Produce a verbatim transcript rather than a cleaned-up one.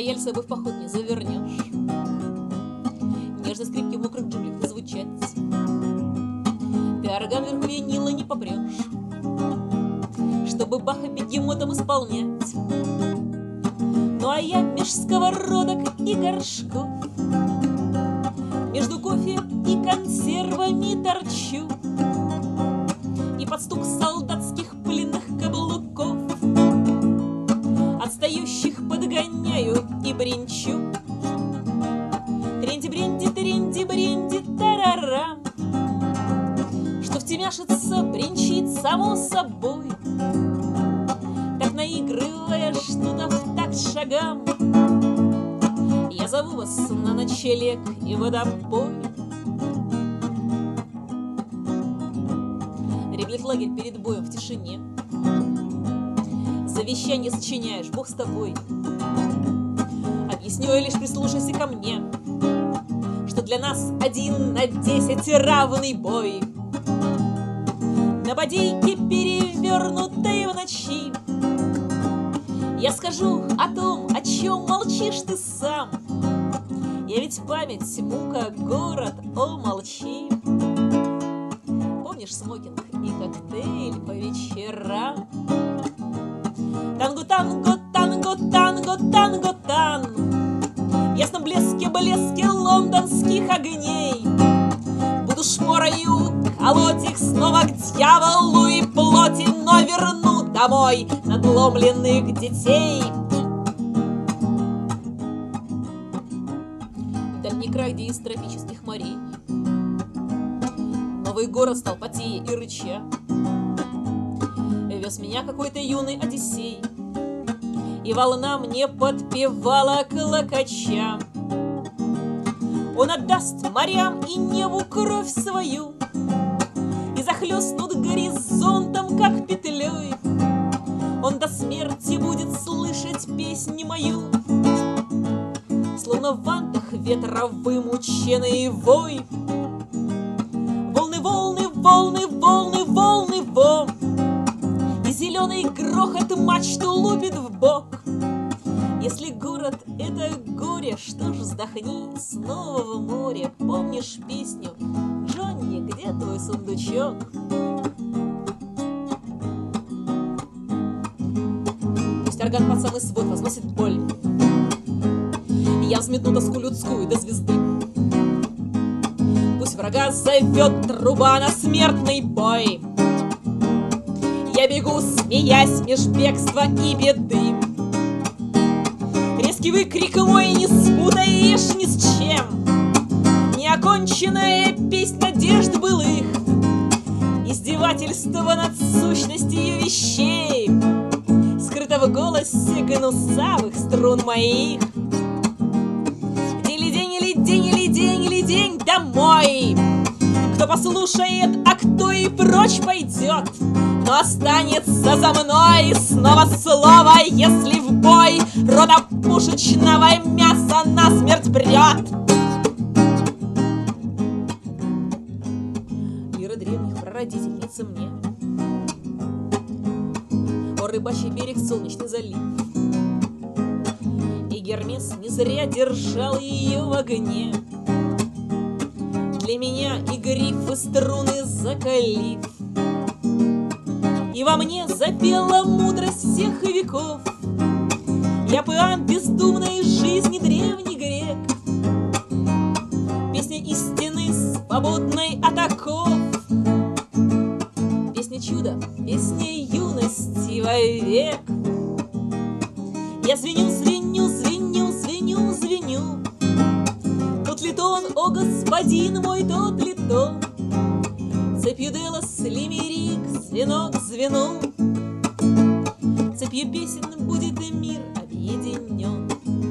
рояль с собой в поход не завернешь. Нежно скрипки в мокрых джунглях не звучать. Ты орган вверху винила не попрешь, чтобы Баха бегемотом исполнять. Ну а я меж сковородок и горшков, между кофе и консервами торчу, и под стук солдатских пыльных каблуков отстающих подгоняю и бренчу. Тренди-бренди, тренди-бренди, тарарам, что втемяшится, бренчит само собой, так наигрывая что-то в такт шагам. Я зову вас на ночлег и водопой. Реплет лагерь перед боем в тишине. Завещание сочиняешь, Бог с тобой. Объясню я лишь, прислушайся ко мне, что для нас один на десять равный бой. На бодейке, перевернутой в ночи, я скажу о том, о чем молчишь ты сам. Я ведь память, мука, город, о, молчи. Помнишь смокинг и коктейль по вечерам? Танго, танго, танго, танго, танго, тан. В ясном блеске, блеске лондонских огней буду шпорою колоть их снова к дьяволу и плоти, но верну домой надломленных детей. Дальний край, где из тропических морей новый город стал потея и рыча. Вез меня какой-то юный Одиссей, и волна мне подпевала клокоча. Он отдаст морям и небу кровь свою, и захлестнут горизонтом, как петлей. Он до смерти будет слышать песню мою, словно в вантах ветра вымученный вой. Волны, волны, волны, волны, волны, во! И зеленый грохот мачту лупит в бок. Если город — это горе, что ж, вздохни снова в море. Помнишь песню «Джонни, где твой сундучок?» Пусть орган под самый свод возносит боль, я взметну тоску людскую до звезды. Пусть врага зовет труба на смертный бой, я бегу, смеясь, меж бегства и беды. Резкий выкрик мой не спутаешь ни с чем, неоконченная песнь надежд былых, издевательство над сущностью вещей, скрыто в голосе гнусавых струн моих. День ли день, или день, или день, или день домой. Кто послушает, а кто и прочь пойдет, но останется за мной снова слово, если в бой рода пушечного мяса насмерть прет. Лира древних прародительница мне, о, рыбачий берег, солнечный залив, и Гермес не зря держал ее в огне. Для меня и гриф, и струны закалив, и во мне запела мудрость всех веков. Я пиан бездумной жизни, древний грек, песня истины, свободной от оков, песня чуда, песня юности вовек. Я звеню, звеню, звеню, звеню, звеню. Тот ли тон, о господин мой, тот ли тон? Цепью Делос, лимерик, звено к звену, цепью песен будет мир объединен.